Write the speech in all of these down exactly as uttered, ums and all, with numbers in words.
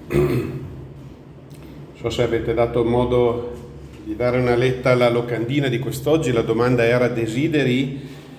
Non so se avete dato modo di dare una letta alla locandina di quest'oggi. La domanda era: desideri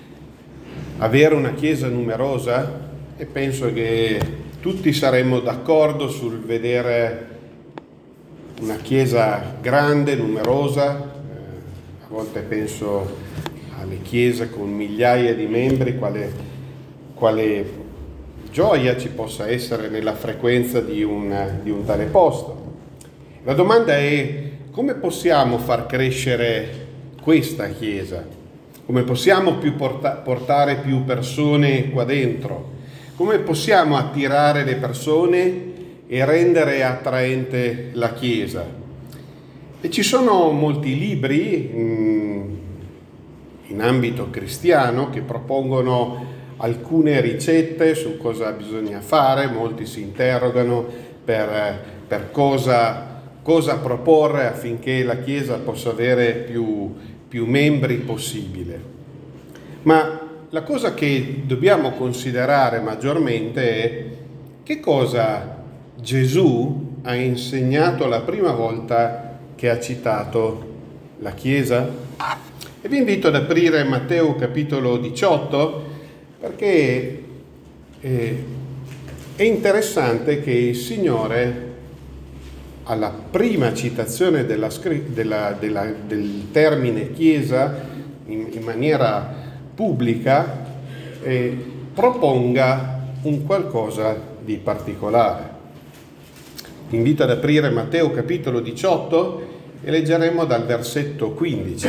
avere una chiesa numerosa? E penso che tutti saremmo d'accordo sul vedere una chiesa grande, numerosa. Eh, a volte penso alle chiese con migliaia di membri, quale, quale gioia ci possa essere nella frequenza di un, di un tale posto. La domanda è: come possiamo far crescere questa chiesa? Come possiamo più porta- portare più persone qua dentro? Come possiamo attirare le persone e rendere attraente la chiesa? E ci sono molti libri mh, in ambito cristiano che propongono alcune ricette su cosa bisogna fare. Molti si interrogano per, per cosa cosa proporre affinché la Chiesa possa avere più, più membri possibile. Ma la cosa che dobbiamo considerare maggiormente è: che cosa Gesù ha insegnato la prima volta che ha citato la Chiesa? E vi invito ad aprire Matteo capitolo diciotto, perché è, è interessante che il Signore, alla prima citazione della, della, della, del termine Chiesa in, in maniera pubblica, eh, proponga un qualcosa di particolare. Vi invito ad aprire Matteo capitolo diciotto e leggeremo dal versetto quindici.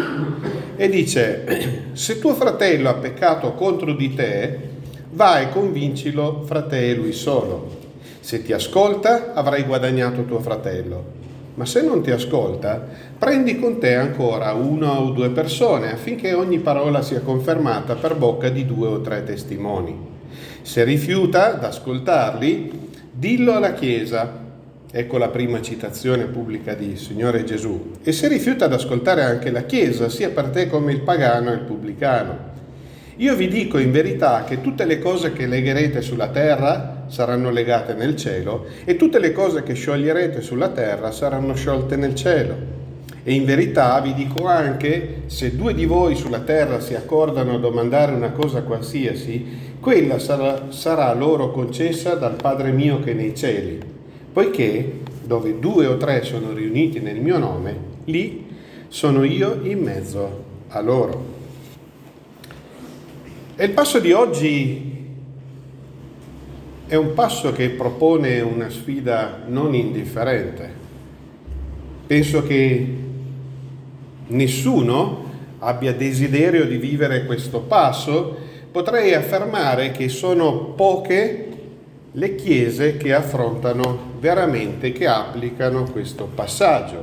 E dice: se tuo fratello ha peccato contro di te, vai e convincilo fra te e lui solo. Se ti ascolta, avrai guadagnato tuo fratello. Ma se non ti ascolta, prendi con te ancora una o due persone, affinché ogni parola sia confermata per bocca di due o tre testimoni. Se rifiuta d'ascoltarli, dillo alla Chiesa. Ecco la prima citazione pubblica di Signore Gesù. E se rifiuta d'ascoltare anche la Chiesa, sia per te come il pagano e il pubblicano. Io vi dico in verità che tutte le cose che legherete sulla terra saranno legate nel cielo, e tutte le cose che scioglierete sulla terra saranno sciolte nel cielo. E in verità vi dico anche: se due di voi sulla terra si accordano a domandare una cosa qualsiasi, quella sarà, sarà loro concessa dal Padre mio che è nei cieli, poiché dove due o tre sono riuniti nel mio nome, lì sono io in mezzo a loro. E il passo di oggi è un passo che propone una sfida non indifferente. Penso che nessuno abbia desiderio di vivere questo passo. Potrei affermare che sono poche le chiese che affrontano veramente, che applicano questo passaggio.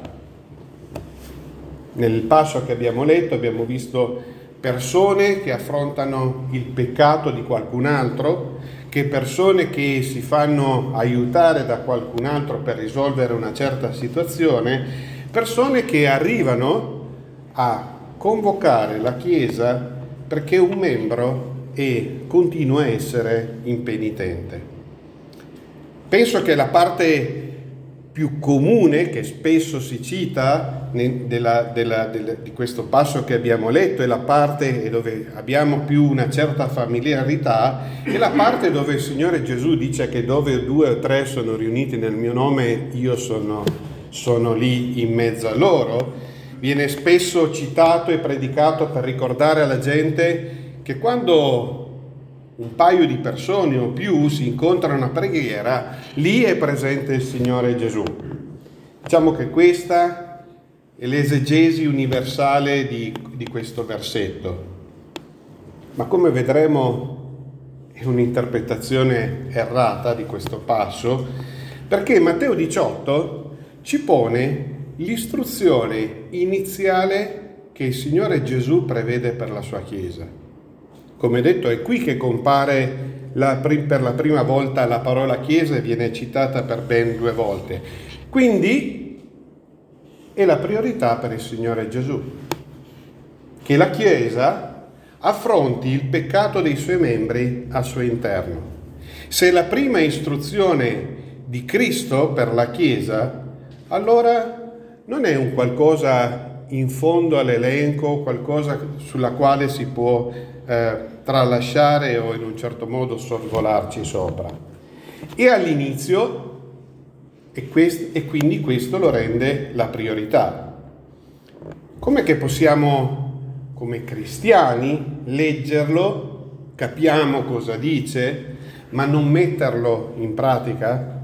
Nel passo che abbiamo letto abbiamo visto persone che affrontano il peccato di qualcun altro, che persone che si fanno aiutare da qualcun altro per risolvere una certa situazione, persone che arrivano a convocare la Chiesa perché un membro è, continua a essere impenitente. Penso che la parte più comune, che spesso si cita della, della, della, di questo passo che abbiamo letto, è la parte dove abbiamo più una certa familiarità, è la parte dove il Signore Gesù dice che dove due o tre sono riuniti nel mio nome, io sono, sono lì in mezzo a loro. Viene spesso citato e predicato per ricordare alla gente che quando un paio di persone o più si incontrano a preghiera, lì è presente il Signore Gesù. Diciamo che questa è l'esegesi universale di, di questo versetto. Ma come vedremo è un'interpretazione errata di questo passo, perché Matteo diciotto ci pone l'istruzione iniziale che il Signore Gesù prevede per la sua Chiesa. Come detto, è qui che compare la, per la prima volta la parola Chiesa e viene citata per ben due volte. Quindi è la priorità per il Signore Gesù, che la Chiesa affronti il peccato dei suoi membri al suo interno. Se la prima istruzione di Cristo per la Chiesa, allora non è un qualcosa in fondo all'elenco, qualcosa sulla quale si può eh, tralasciare o in un certo modo sorvolarci sopra. E all'inizio, e, quest- e quindi questo lo rende la priorità. Com'è che possiamo, come cristiani, leggerlo, capiamo cosa dice, ma non metterlo in pratica?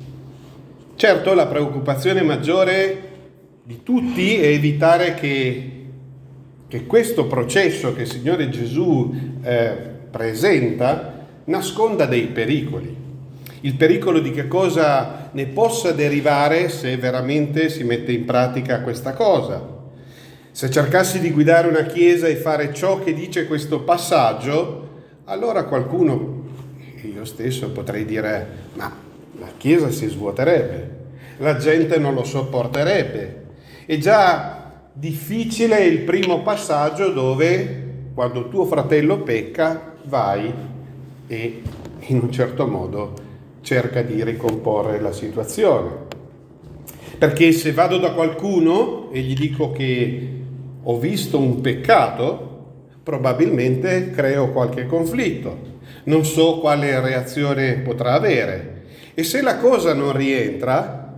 Certo, la preoccupazione maggiore di tutti è evitare che, che questo processo che il Signore Gesù eh, presenta nasconda dei pericoli. Il pericolo di che cosa ne possa derivare se veramente si mette in pratica questa cosa. Se cercassi di guidare una chiesa e fare ciò che dice questo passaggio, allora qualcuno, io stesso, potrei dire: ma la chiesa si svuoterebbe, la gente non lo sopporterebbe. È già difficile il primo passaggio dove, quando tuo fratello pecca, vai e in un certo modo cerca di ricomporre la situazione. Perché se vado da qualcuno e gli dico che ho visto un peccato, probabilmente creo qualche conflitto. Non so quale reazione potrà avere. E se la cosa non rientra,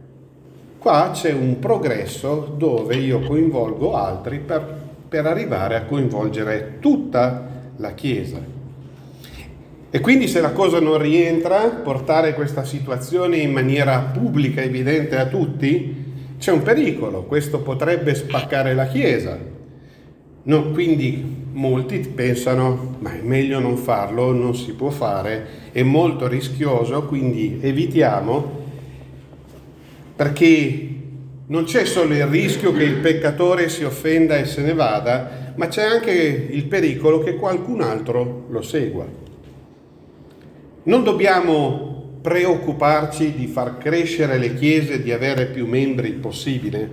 qua c'è un progresso dove io coinvolgo altri per, per arrivare a coinvolgere tutta la Chiesa. E quindi se la cosa non rientra, portare questa situazione in maniera pubblica, evidente a tutti, c'è un pericolo. Questo potrebbe spaccare la Chiesa. No, quindi molti pensano: ma è meglio non farlo, non si può fare, è molto rischioso, quindi evitiamo, perché non c'è solo il rischio che il peccatore si offenda e se ne vada, ma c'è anche il pericolo che qualcun altro lo segua. Non dobbiamo preoccuparci di far crescere le chiese, di avere più membri possibile.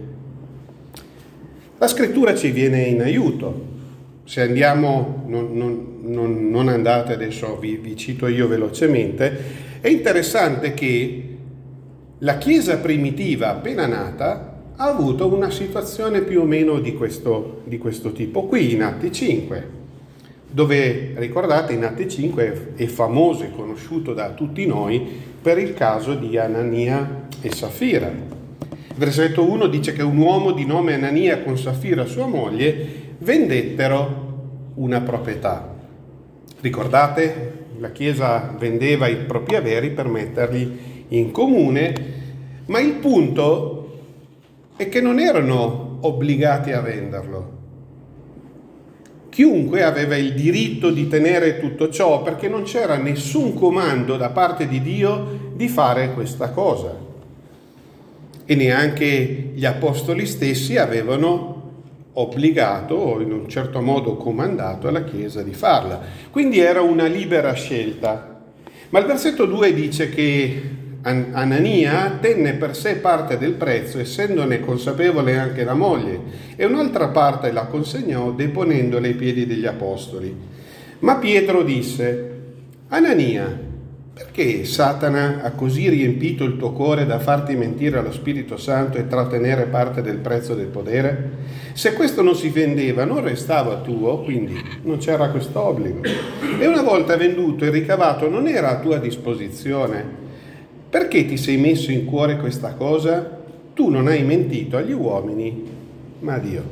La scrittura ci viene in aiuto. Se andiamo, non, non, non, non andate adesso, vi, vi cito io velocemente, è interessante che la Chiesa primitiva appena nata ha avuto una situazione più o meno di questo, di questo tipo, qui in Atti cinque, dove, ricordate, in Atti cinque è famoso e conosciuto da tutti noi per il caso di Anania e Safira. Versetto uno dice che un uomo di nome Anania con Safira sua moglie vendettero una proprietà. Ricordate? La Chiesa vendeva i propri averi per metterli in comune, ma il punto è che non erano obbligati a venderlo. Chiunque aveva il diritto di tenere tutto ciò, perché non c'era nessun comando da parte di Dio di fare questa cosa. E neanche gli apostoli stessi avevano obbligato o in un certo modo comandato alla Chiesa di farla. Quindi era una libera scelta. Ma il versetto due dice che Anania tenne per sé parte del prezzo, essendone consapevole anche la moglie, e un'altra parte la consegnò deponendola ai piedi degli apostoli. Ma Pietro disse: Anania, perché Satana ha così riempito il tuo cuore da farti mentire allo Spirito Santo e trattenere parte del prezzo del podere? Se questo non si vendeva, non restava tuo, quindi non c'era questo obbligo. E una volta venduto il ricavato non era a tua disposizione. Perché ti sei messo in cuore questa cosa? Tu non hai mentito agli uomini, ma a Dio.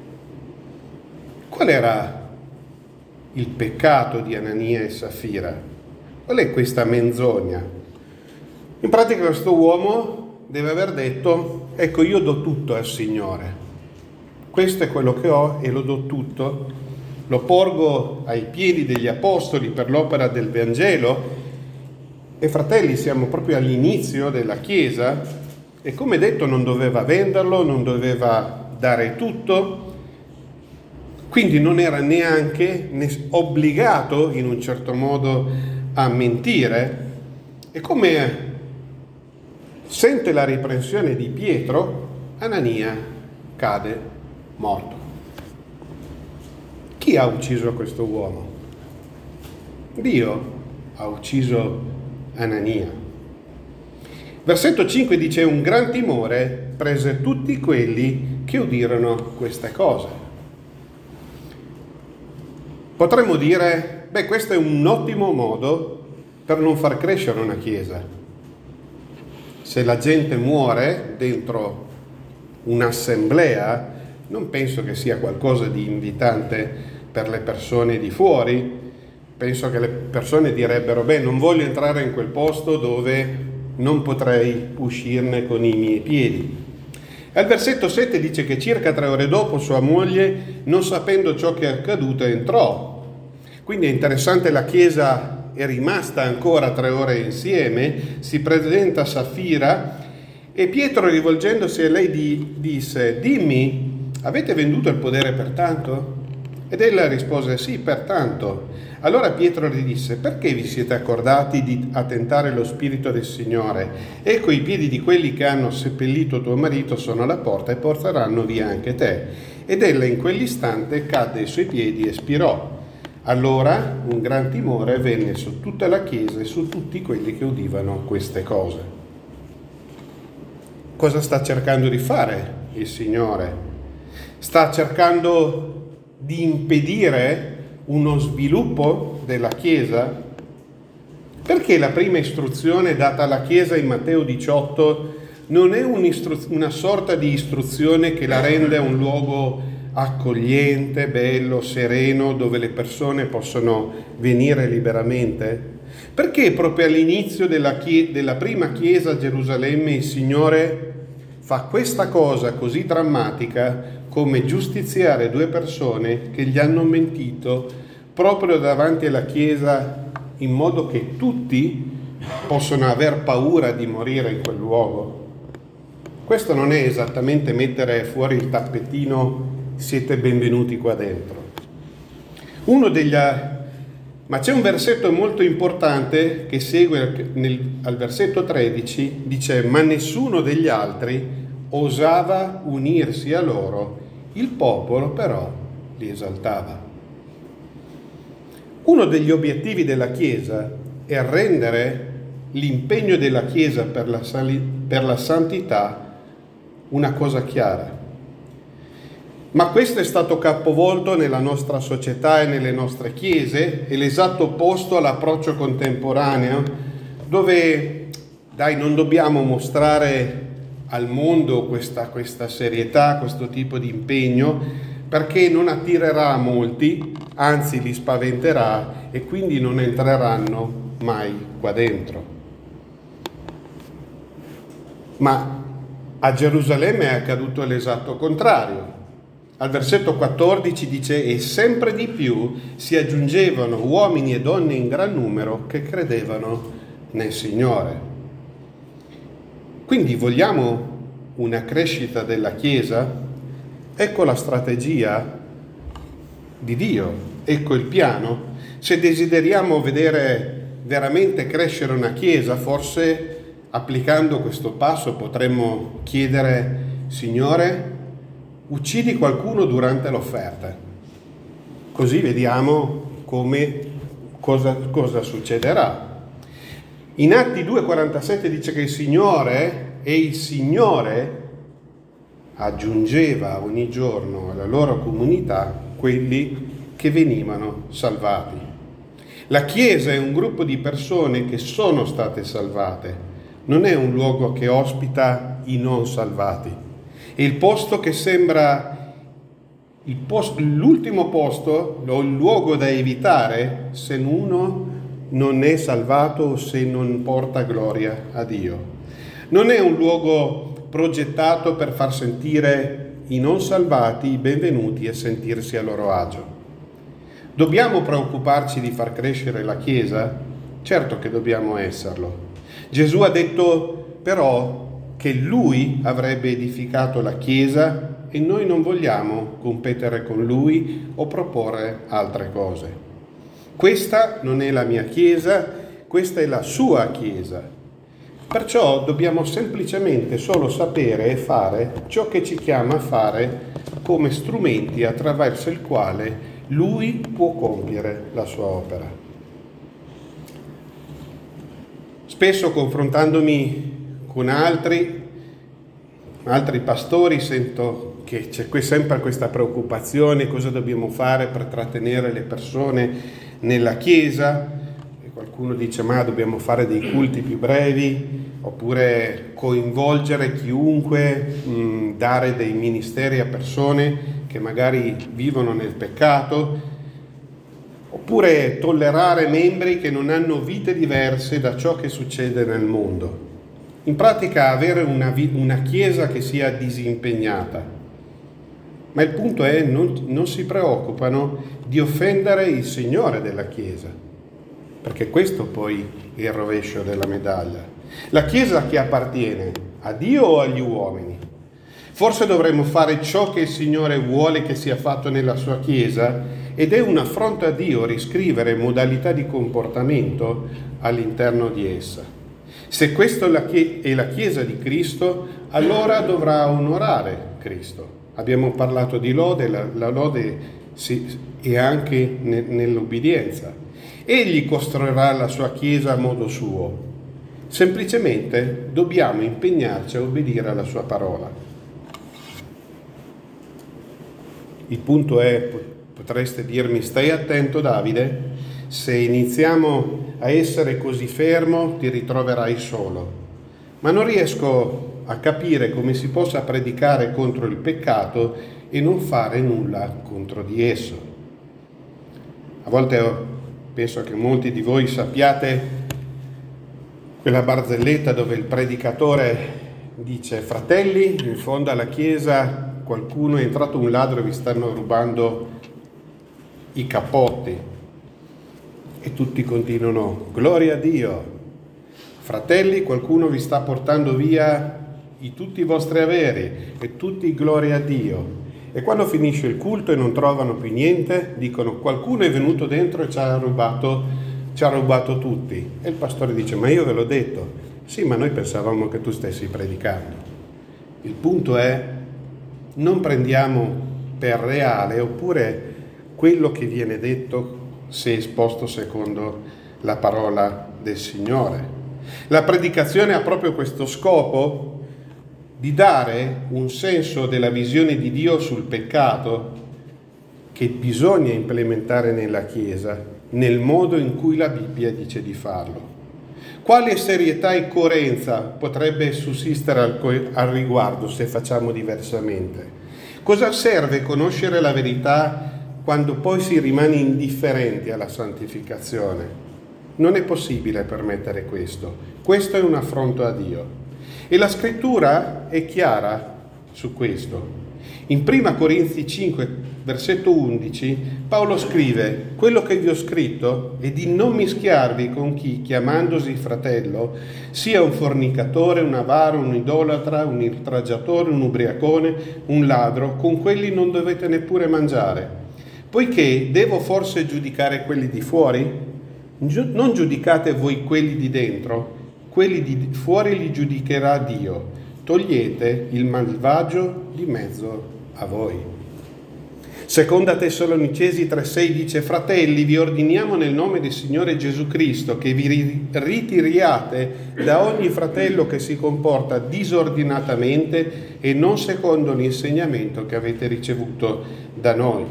Qual era il peccato di Anania e Safira? Qual è questa menzogna? In pratica questo uomo deve aver detto: ecco, io do tutto al Signore, questo è quello che ho e lo do tutto, lo porgo ai piedi degli apostoli per l'opera del Vangelo. E fratelli, siamo proprio all'inizio della Chiesa e, come detto, non doveva venderlo, non doveva dare tutto, quindi non era neanche obbligato in un certo modo a mentire. E come sente la riprensione di Pietro, Anania cade morto. Chi ha ucciso questo uomo? Dio ha ucciso Anania. Versetto cinque dice: un gran timore prese tutti quelli che udirono queste cose. Potremmo dire, beh, questo è un ottimo modo per non far crescere una chiesa. Se la gente muore dentro un'assemblea, non penso che sia qualcosa di invitante per le persone di fuori. Penso che le persone direbbero, beh, non voglio entrare in quel posto dove non potrei uscirne con i miei piedi. Al versetto sette dice che circa tre ore dopo sua moglie, non sapendo ciò che è accaduto, entrò. Quindi è interessante, la chiesa è rimasta ancora tre ore insieme. Si presenta Safira e Pietro, rivolgendosi a lei, di, disse: dimmi, avete venduto il podere per tanto? Ed ella rispose: sì, per tanto. Allora Pietro gli disse: perché vi siete accordati di attentare lo spirito del Signore? Ecco, i piedi di quelli che hanno seppellito tuo marito sono alla porta e porteranno via anche te. Ed ella in quell'istante cadde ai suoi piedi e spirò. Allora un gran timore venne su tutta la chiesa e su tutti quelli che udivano queste cose. Cosa sta cercando di fare il Signore? Sta cercando di impedire uno sviluppo della Chiesa? Perché la prima istruzione data alla Chiesa in Matteo diciotto non è una sorta di istruzione che la rende un luogo accogliente, bello, sereno, dove le persone possono venire liberamente? Perché proprio all'inizio della, chie- della prima Chiesa a Gerusalemme il Signore fa questa cosa così drammatica come giustiziare due persone che gli hanno mentito proprio davanti alla Chiesa, in modo che tutti possono aver paura di morire in quel luogo? Questo non è esattamente mettere fuori il tappetino, siete benvenuti qua dentro. Uno degli... Ma c'è un versetto molto importante che segue nel, al versetto tredici, dice: ma nessuno degli altri osava unirsi a loro, il popolo però li esaltava. Uno degli obiettivi della Chiesa è rendere l'impegno della Chiesa per la, per la santità una cosa chiara. Ma questo è stato capovolto nella nostra società e nelle nostre chiese, è l'esatto opposto all'approccio contemporaneo, dove, dai, non dobbiamo mostrare al mondo questa, questa serietà, questo tipo di impegno, perché non attirerà molti, anzi li spaventerà e quindi non entreranno mai qua dentro. Ma a Gerusalemme è accaduto l'esatto contrario. Al versetto quattordici dice: e sempre di più si aggiungevano uomini e donne in gran numero che credevano nel Signore. Quindi vogliamo una crescita della Chiesa? Ecco la strategia di Dio, ecco il piano. Se desideriamo vedere veramente crescere una Chiesa, forse applicando questo passo potremmo chiedere: Signore, uccidi qualcuno durante l'offerta, così vediamo come, cosa, cosa succederà. In Atti due quarantasette dice che il Signore e il Signore aggiungeva ogni giorno alla loro comunità quelli che venivano salvati. La Chiesa è un gruppo di persone che sono state salvate, non è un luogo che ospita i non salvati. È il posto che sembra il posto, l'ultimo posto, o il luogo da evitare se uno non è salvato o se non porta gloria a Dio. Non è un luogo progettato per far sentire i non salvati benvenuti e sentirsi a loro agio. Dobbiamo preoccuparci di far crescere la Chiesa? Certo che dobbiamo esserlo. Gesù ha detto però che Lui avrebbe edificato la Chiesa e noi non vogliamo competere con Lui o proporre altre cose. Questa non è la mia Chiesa, questa è la sua Chiesa. Perciò dobbiamo semplicemente solo sapere e fare ciò che ci chiama a fare come strumenti attraverso il quale Lui può compiere la sua opera. Spesso, confrontandomi con altri, altri pastori, sento che c'è sempre questa preoccupazione, cosa dobbiamo fare per trattenere le persone nella Chiesa. E qualcuno dice ma dobbiamo fare dei culti più brevi, oppure coinvolgere chiunque, mh, dare dei ministeri a persone che magari vivono nel peccato, oppure tollerare membri che non hanno vite diverse da ciò che succede nel mondo. In pratica avere una, vi- una Chiesa che sia disimpegnata. Ma il punto è non, non si preoccupano di offendere il Signore della Chiesa, perché questo poi è il rovescio della medaglia. La Chiesa che appartiene a Dio o agli uomini? Forse dovremmo fare ciò che il Signore vuole che sia fatto nella sua Chiesa, ed è un affronto a Dio riscrivere modalità di comportamento all'interno di essa. Se questa è la Chiesa di Cristo, allora dovrà onorare Cristo. Abbiamo parlato di lode, la, la lode si, è anche ne, nell'obbedienza. Egli costruirà la sua Chiesa a modo suo. Semplicemente dobbiamo impegnarci a obbedire alla sua parola. Il punto è, potreste dirmi, stai attento Davide, se iniziamo a essere così fermo ti ritroverai solo. Ma non riesco a capire come si possa predicare contro il peccato e non fare nulla contro di esso. A volte penso che molti di voi sappiate quella barzelletta dove il predicatore dice: fratelli, in fondo alla chiesa qualcuno è entrato un ladro e vi stanno rubando i cappotti, e tutti continuano: gloria a Dio. Fratelli, qualcuno vi sta portando via i, tutti i vostri averi, e tutti gloria a Dio. E quando finisce il culto e non trovano più niente, dicono: qualcuno è venuto dentro e ci ha rubato, ci ha rubato tutti. E il pastore dice: ma io ve l'ho detto. Sì, ma noi pensavamo che tu stessi predicando. Il punto è: non prendiamo per reale, oppure quello che viene detto se esposto secondo la parola del Signore. La predicazione ha proprio questo scopo di dare un senso della visione di Dio sul peccato che bisogna implementare nella Chiesa, nel modo in cui la Bibbia dice di farlo. Quale serietà e coerenza potrebbe sussistere al, co- al riguardo se facciamo diversamente? Cosa serve conoscere la verità quando poi si rimane indifferenti alla santificazione? Non è possibile permettere questo. Questo è un affronto a Dio. E la scrittura è chiara su questo. In prima Corinzi cinque, versetto undici, Paolo scrive: quello che vi ho scritto è di non mischiarvi con chi, chiamandosi fratello, sia un fornicatore, un avaro, un idolatra, un oltraggiatore, un ubriacone, un ladro. Con quelli non dovete neppure mangiare. Poiché devo forse giudicare quelli di fuori? Non giudicate voi quelli di dentro, quelli di fuori li giudicherà Dio. Togliete il malvagio di mezzo a voi. Seconda Tessalonicesi tre sei dice: fratelli, vi ordiniamo nel nome del Signore Gesù Cristo che vi ritiriate da ogni fratello che si comporta disordinatamente e non secondo l'insegnamento che avete ricevuto da noi.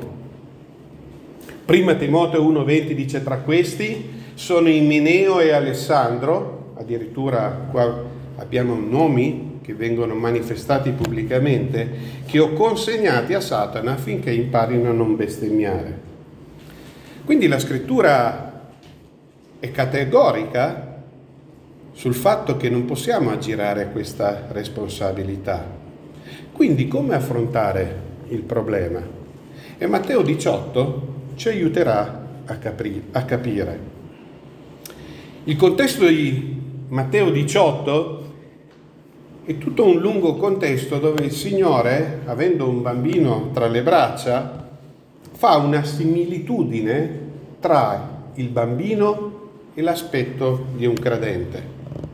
Prima Timoteo uno venti dice: tra questi sono Imeneo e Alessandro, addirittura qua abbiamo nomi che vengono manifestati pubblicamente, che ho consegnati a Satana affinché imparino a non bestemmiare. Quindi la scrittura è categorica sul fatto che non possiamo aggirare questa responsabilità. Quindi come affrontare il problema? E Matteo diciotto ci aiuterà a, capri- a capire. Il contesto di Matteo diciotto è tutto un lungo contesto dove il Signore, avendo un bambino tra le braccia, fa una similitudine tra il bambino e l'aspetto di un credente.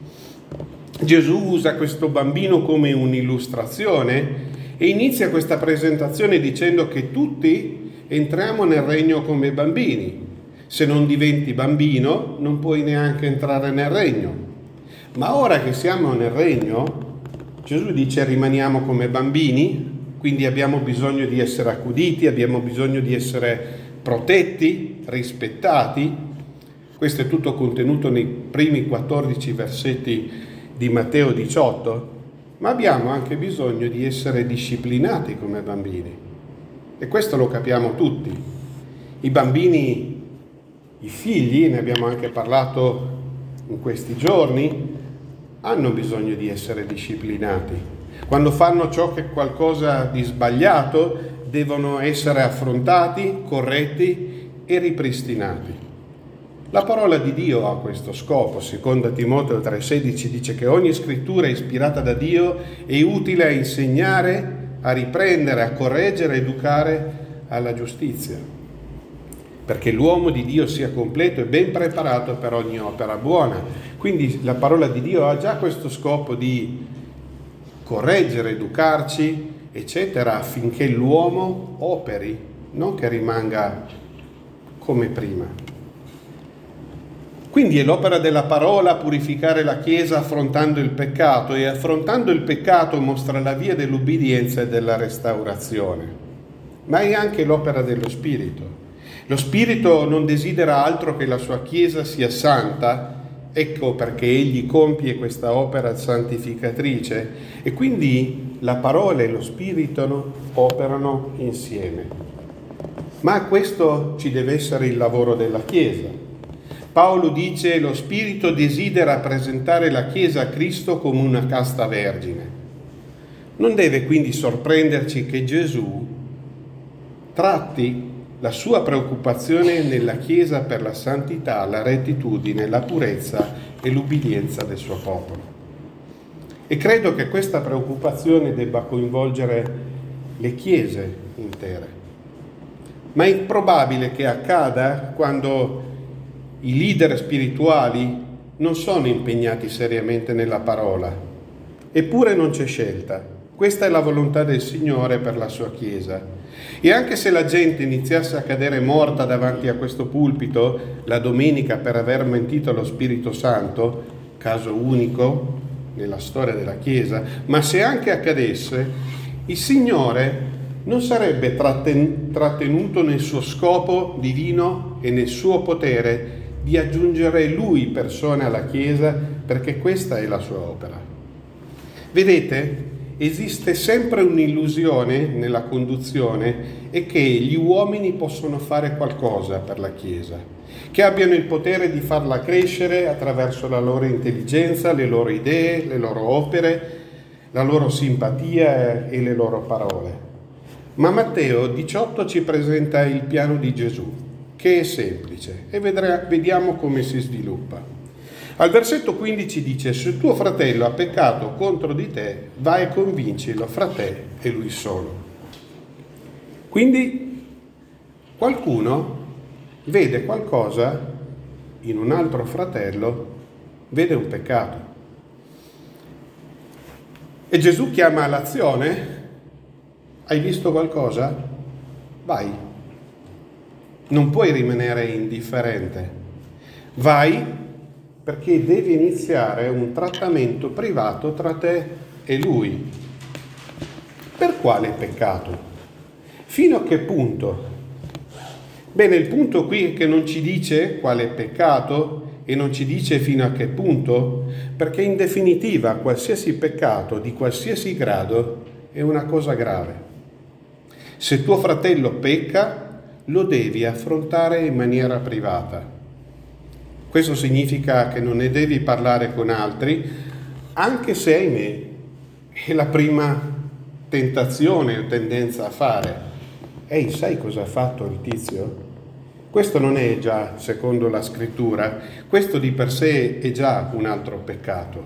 Gesù usa questo bambino come un'illustrazione e inizia questa presentazione dicendo che tutti entriamo nel regno come bambini. Se non diventi bambino, non puoi neanche entrare nel regno. Ma ora che siamo nel regno, Gesù dice rimaniamo come bambini, quindi abbiamo bisogno di essere accuditi, abbiamo bisogno di essere protetti, rispettati. Questo è tutto contenuto nei primi quattordici versetti di Matteo diciotto, ma abbiamo anche bisogno di essere disciplinati come bambini. E questo lo capiamo tutti. I bambini, i figli, ne abbiamo anche parlato in questi giorni, hanno bisogno di essere disciplinati. Quando fanno ciò che è qualcosa di sbagliato, devono essere affrontati, corretti e ripristinati. La parola di Dio ha questo scopo. Secondo Timoteo tre sedici dice che ogni scrittura ispirata da Dio è utile a insegnare, a riprendere, a correggere, a educare alla giustizia, perché l'uomo di Dio sia completo e ben preparato per ogni opera buona. Quindi la parola di Dio ha già questo scopo di correggere, educarci, eccetera, affinché l'uomo operi, non che rimanga come prima. Quindi è l'opera della parola purificare la Chiesa affrontando il peccato, e affrontando il peccato mostra la via dell'ubbidienza e della restaurazione. Ma è anche l'opera dello Spirito. Lo Spirito non desidera altro che la sua Chiesa sia santa, ecco perché egli compie questa opera santificatrice, e quindi la parola e lo Spirito operano insieme. Ma a questo ci deve essere il lavoro della Chiesa. Paolo dice: lo Spirito desidera presentare la Chiesa a Cristo come una casta vergine. Non deve quindi sorprenderci che Gesù tratti la sua preoccupazione nella Chiesa per la santità, la rettitudine, la purezza e l'ubbidienza del suo popolo. E credo che questa preoccupazione debba coinvolgere le Chiese intere. Ma è probabile che accada quando i leader spirituali non sono impegnati seriamente nella parola. Eppure non c'è scelta. Questa è la volontà del Signore per la sua Chiesa. E anche se la gente iniziasse a cadere morta davanti a questo pulpito la domenica per aver mentito allo Spirito Santo, caso unico nella storia della Chiesa, ma se anche accadesse, il Signore non sarebbe tratten- trattenuto nel suo scopo divino e nel suo potere di aggiungere Lui persone alla Chiesa, perché questa è la sua opera. Vedete? Esiste sempre un'illusione nella conduzione, e che gli uomini possono fare qualcosa per la Chiesa, che abbiano il potere di farla crescere attraverso la loro intelligenza, le loro idee, le loro opere, la loro simpatia e le loro parole. Ma Matteo diciotto ci presenta il piano di Gesù, che è semplice, e vedrà, vediamo come si sviluppa. Al versetto quindici dice: se tuo fratello ha peccato contro di te, vai e convincilo fra te e lui solo. Quindi qualcuno vede qualcosa in un altro fratello, vede un peccato. E Gesù chiama all'azione: hai visto qualcosa? Vai. Non puoi rimanere indifferente. Vai, perché deve iniziare un trattamento privato tra te e lui. Per quale peccato? Fino a che punto? Bene, il punto qui è che non ci dice quale peccato e non ci dice fino a che punto, perché in definitiva qualsiasi peccato di qualsiasi grado è una cosa grave. Se tuo fratello pecca, lo devi affrontare in maniera privata. Questo significa che non ne devi parlare con altri, anche se, ahimè, è la prima tentazione o tendenza a fare. Ehi, sai cosa ha fatto il tizio? Questo non è già secondo la scrittura, questo di per sé è già un altro peccato.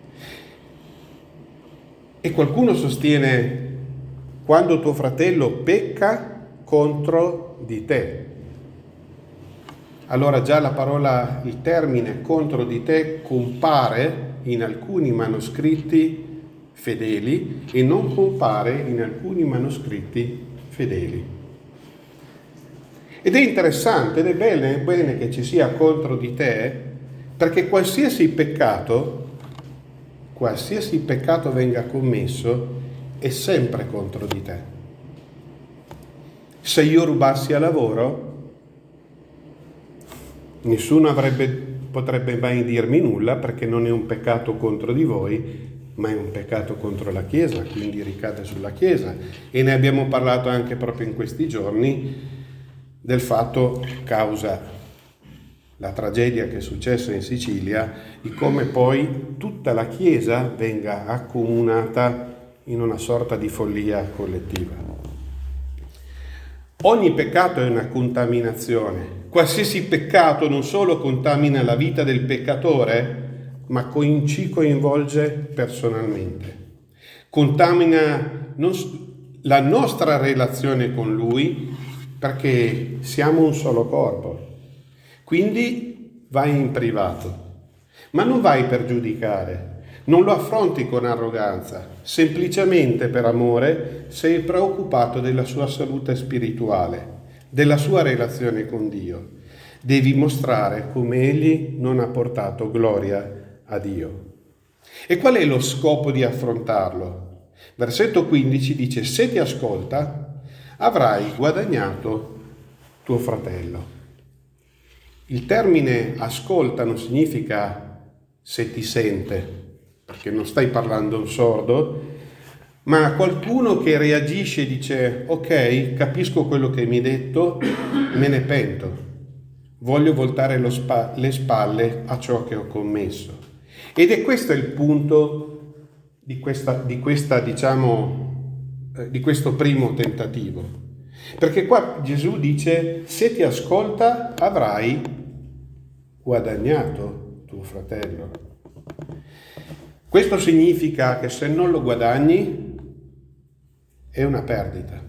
E qualcuno sostiene: quando tuo fratello pecca contro di te. Allora già la parola, il termine contro di te compare in alcuni manoscritti fedeli e non compare in alcuni manoscritti fedeli. Ed è interessante ed è bene, bene che ci sia contro di te, perché qualsiasi peccato qualsiasi peccato venga commesso è sempre contro di te. Se io rubassi a lavoro, nessuno avrebbe, potrebbe mai dirmi nulla, perché non è un peccato contro di voi, ma è un peccato contro la Chiesa, quindi ricade sulla Chiesa. E ne abbiamo parlato anche proprio in questi giorni del fatto, causa la tragedia che è successa in Sicilia, di come poi tutta la Chiesa venga accomunata in una sorta di follia collettiva. Ogni peccato è una contaminazione. Qualsiasi peccato non solo contamina la vita del peccatore, ma ci coinvolge personalmente. Contamina non, la nostra relazione con Lui, perché siamo un solo corpo. Quindi vai in privato, ma non vai per giudicare, non lo affronti con arroganza, semplicemente per amore sei preoccupato della sua salute spirituale, della sua relazione con Dio. Devi mostrare come Egli non ha portato gloria a Dio. E qual è lo scopo di affrontarlo? Versetto quindici dice: se ti ascolta, avrai guadagnato tuo fratello. Il termine ascolta non significa se ti sente, perché non stai parlando a un sordo, ma qualcuno che reagisce e dice: ok, capisco quello che mi hai detto, me ne pento, voglio voltare lo spa- le spalle a ciò che ho commesso. Ed è questo il punto di questa, di questa diciamo, eh, di questo primo tentativo. Perché qua Gesù dice: se ti ascolta avrai guadagnato tuo fratello. Questo significa che se non lo guadagni è una perdita.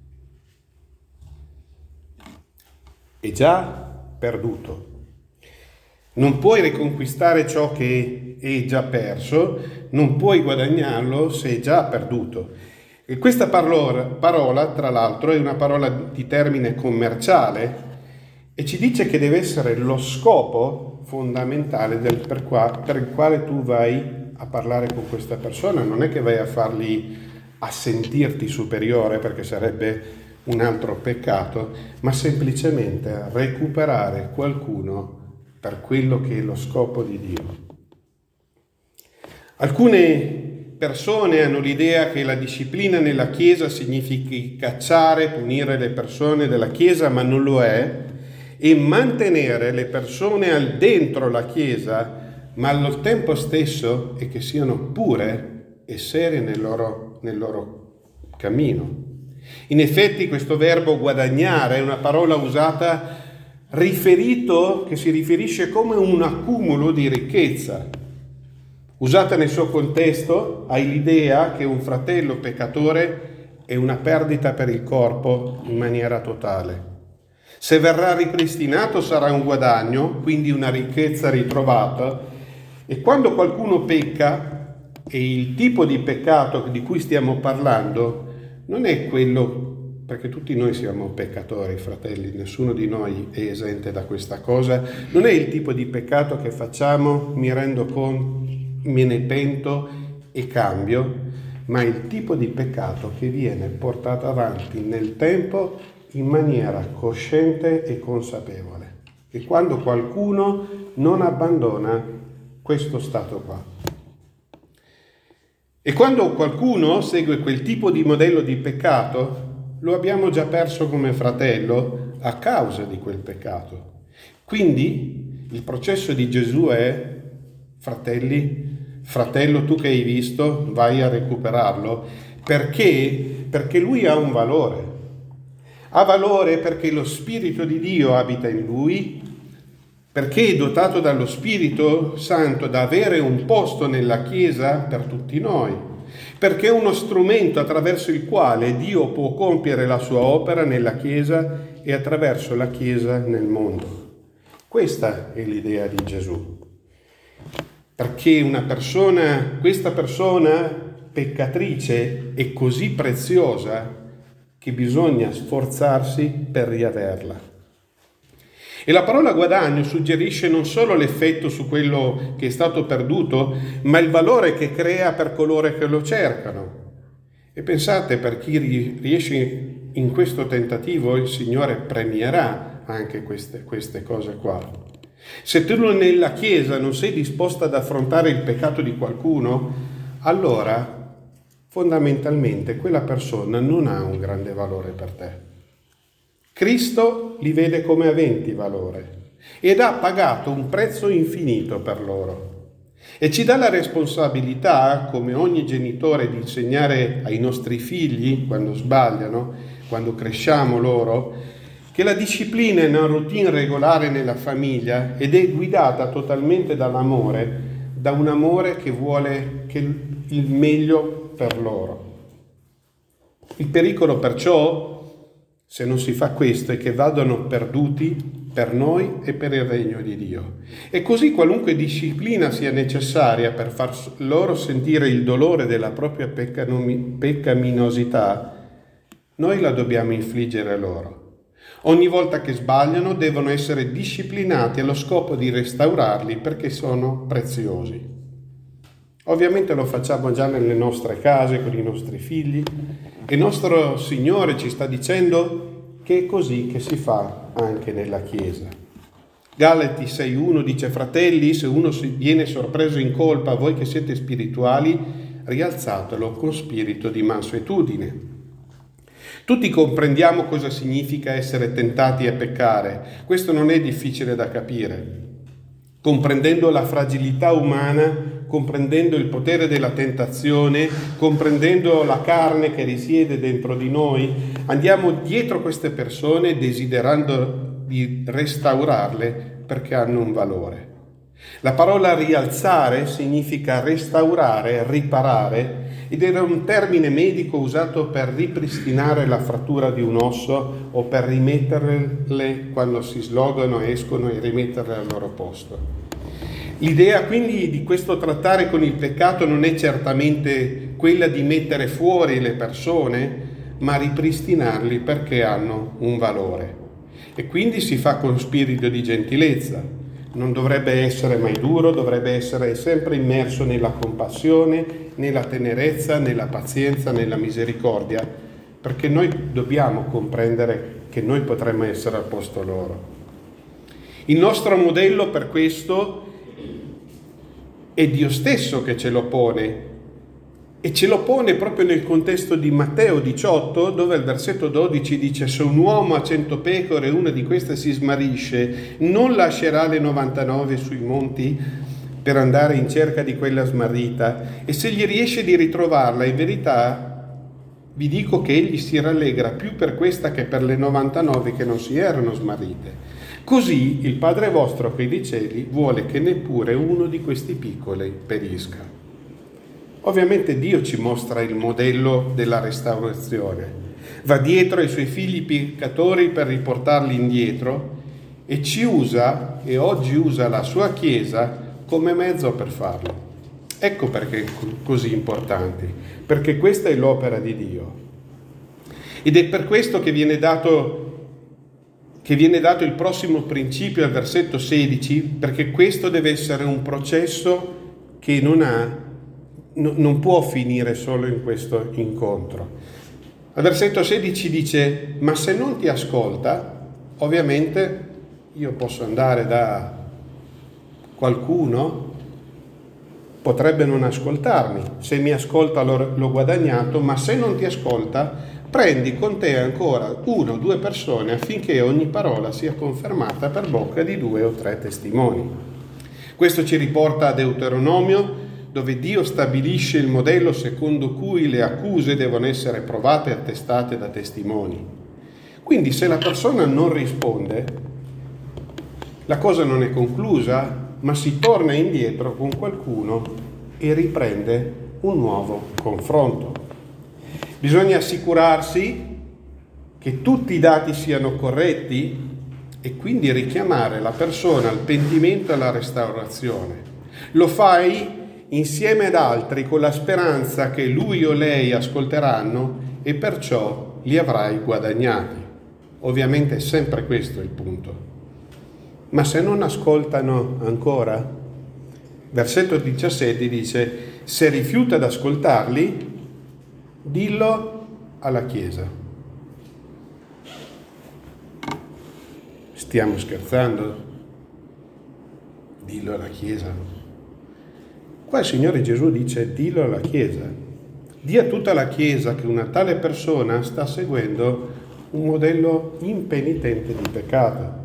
È già perduto. Non puoi riconquistare ciò che è già perso, non puoi guadagnarlo se è già perduto. E questa parola, parola, tra l'altro, è una parola di termine commerciale e ci dice che deve essere lo scopo fondamentale del, per, qua, per il quale tu vai a parlare con questa persona. Non è che vai a fargli a sentirti superiore, perché sarebbe un altro peccato, ma semplicemente a recuperare qualcuno per quello che è lo scopo di Dio. Alcune persone hanno l'idea che la disciplina nella Chiesa significhi cacciare, punire le persone della Chiesa, ma non lo è, e mantenere le persone al dentro la Chiesa, ma al tempo stesso è che siano pure e serie nel loro, nel loro cammino. In effetti questo verbo guadagnare è una parola usata riferito, che si riferisce come un accumulo di ricchezza. Usata nel suo contesto, hai l'idea che un fratello peccatore è una perdita per il corpo in maniera totale. Se verrà ripristinato sarà un guadagno, quindi una ricchezza ritrovata. E quando qualcuno pecca, e il tipo di peccato di cui stiamo parlando non è quello, perché tutti noi siamo peccatori, fratelli, nessuno di noi è esente da questa cosa, non è il tipo di peccato che facciamo, mi rendo conto, me ne pento e cambio, ma il tipo di peccato che viene portato avanti nel tempo in maniera cosciente e consapevole. E quando qualcuno non abbandona questo stato qua. E quando qualcuno segue quel tipo di modello di peccato, lo abbiamo già perso come fratello a causa di quel peccato. Quindi il processo di Gesù è: fratelli, fratello, tu che hai visto, vai a recuperarlo. Perché? Perché lui ha un valore. Ha valore perché lo Spirito di Dio abita in lui, perché è dotato dallo Spirito Santo da avere un posto nella Chiesa per tutti noi, perché è uno strumento attraverso il quale Dio può compiere la sua opera nella Chiesa e attraverso la Chiesa nel mondo. Questa è l'idea di Gesù. Perché una persona, questa persona peccatrice è così preziosa che bisogna sforzarsi per riaverla. E la parola guadagno suggerisce non solo l'effetto su quello che è stato perduto, ma il valore che crea per coloro che lo cercano. E pensate, per chi riesce in questo tentativo, il Signore premierà anche queste, queste cose qua. Se tu nella Chiesa non sei disposta ad affrontare il peccato di qualcuno, allora fondamentalmente quella persona non ha un grande valore per te. Cristo li vede come aventi valore ed ha pagato un prezzo infinito per loro. E ci dà la responsabilità, come ogni genitore, di insegnare ai nostri figli, quando sbagliano, quando cresciamo loro, che la disciplina è una routine regolare nella famiglia ed è guidata totalmente dall'amore, da un amore che vuole che il meglio per loro. Il pericolo perciò, se non si fa questo, è che vadano perduti per noi e per il regno di Dio. E così qualunque disciplina sia necessaria per far loro sentire il dolore della propria peccaminosità, noi la dobbiamo infliggere loro. Ogni volta che sbagliano devono essere disciplinati allo scopo di restaurarli perché sono preziosi. Ovviamente lo facciamo già nelle nostre case, con i nostri figli, e il nostro Signore ci sta dicendo che è così che si fa anche nella Chiesa. Galati sei uno dice: fratelli, se uno viene sorpreso in colpa, voi che siete spirituali, rialzatelo con spirito di mansuetudine. Tutti comprendiamo cosa significa essere tentati a peccare. Questo non è difficile da capire. Comprendendo la fragilità umana, comprendendo il potere della tentazione, comprendendo la carne che risiede dentro di noi, andiamo dietro queste persone desiderando di restaurarle perché hanno un valore. La parola rialzare significa restaurare, riparare, ed era un termine medico usato per ripristinare la frattura di un osso o per rimetterle quando si slogano, escono, e rimetterle al loro posto. L'idea quindi di questo trattare con il peccato non è certamente quella di mettere fuori le persone, ma ripristinarli perché hanno un valore. E quindi si fa con spirito di gentilezza. Non dovrebbe essere mai duro, dovrebbe essere sempre immerso nella compassione, nella tenerezza, nella pazienza, nella misericordia, perché noi dobbiamo comprendere che noi potremmo essere al posto loro. Il nostro modello per questo è Dio stesso che ce lo pone, e ce lo pone proprio nel contesto di Matteo diciotto, dove il versetto dodici dice: se un uomo ha cento pecore e una di queste si smarrisce, non lascerà le novantanove sui monti per andare in cerca di quella smarrita, e se gli riesce di ritrovarla, in verità vi dico che egli si rallegra più per questa che per le novantanove che non si erano smarrite. Così il Padre vostro che è nei cieli vuole che neppure uno di questi piccoli perisca. Ovviamente Dio ci mostra il modello della restaurazione. Va dietro ai suoi figli peccatori per riportarli indietro e ci usa, e oggi usa la sua Chiesa come mezzo per farlo. Ecco perché è così importante, perché questa è l'opera di Dio. Ed è per questo che viene dato che viene dato il prossimo principio al versetto sedici, perché questo deve essere un processo che non ha no, non può finire solo in questo incontro. Al versetto sedici dice: ma se non ti ascolta, ovviamente io posso andare da qualcuno, potrebbe non ascoltarmi, se mi ascolta l'ho, l'ho guadagnato, ma se non ti ascolta, prendi con te ancora una o due persone affinché ogni parola sia confermata per bocca di due o tre testimoni. Questo ci riporta a Deuteronomio, dove Dio stabilisce il modello secondo cui le accuse devono essere provate e attestate da testimoni. Quindi se la persona non risponde, la cosa non è conclusa, ma si torna indietro con qualcuno e riprende un nuovo confronto. Bisogna assicurarsi che tutti i dati siano corretti e quindi richiamare la persona al pentimento e alla restaurazione. Lo fai insieme ad altri con la speranza che lui o lei ascolteranno e perciò li avrai guadagnati. Ovviamente è sempre questo il punto. Ma se non ascoltano ancora, versetto diciassette dice: se rifiuta ad ascoltarli, dillo alla Chiesa. Stiamo scherzando? Dillo alla Chiesa. Qua il Signore Gesù dice: dillo alla Chiesa. Dì a tutta la Chiesa che una tale persona sta seguendo un modello impenitente di peccato.